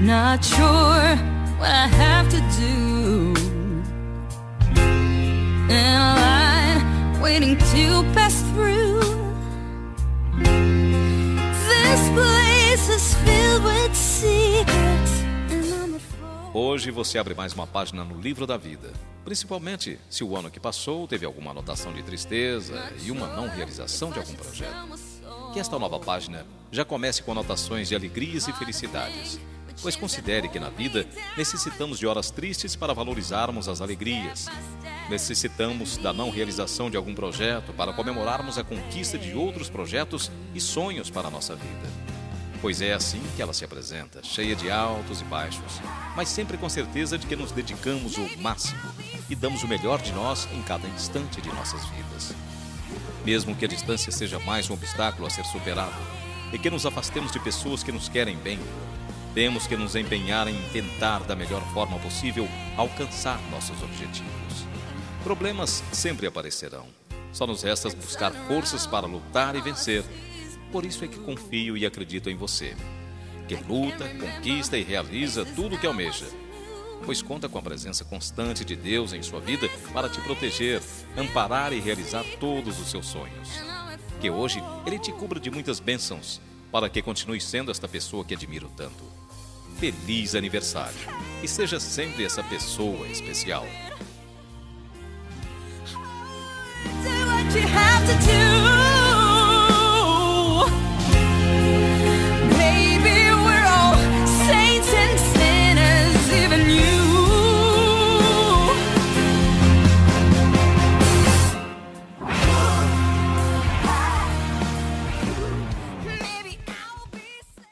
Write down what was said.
Not sure what I have to do. In a line waiting to pass through. This place is filled with secrets. Hoje você abre mais uma página no livro da vida, principalmente se o ano que passou teve alguma anotação de tristeza e uma não realização de algum projeto. Que esta nova página já comece com anotações de alegrias e felicidades, pois considere que na vida necessitamos de horas tristes para valorizarmos as alegrias. Necessitamos da não realização de algum projeto para comemorarmos a conquista de outros projetos e sonhos para a nossa vida. Pois é assim que ela se apresenta, cheia de altos e baixos, mas sempre com certeza de que nos dedicamos o máximo e damos o melhor de nós em cada instante de nossas vidas. Mesmo que a distância seja mais um obstáculo a ser superado e que nos afastemos de pessoas que nos querem bem, temos que nos empenhar em tentar da melhor forma possível alcançar nossos objetivos. Problemas sempre aparecerão, só nos resta buscar forças para lutar e vencer. Por isso é que confio e acredito em você, que luta, conquista e realiza tudo o que almeja, pois conta com a presença constante de Deus em sua vida para te proteger, amparar e realizar todos os seus sonhos. Que hoje Ele te cubra de muitas bênçãos, para que continue sendo esta pessoa que admiro tanto. Feliz aniversário e seja sempre essa pessoa especial. Do what you have to do.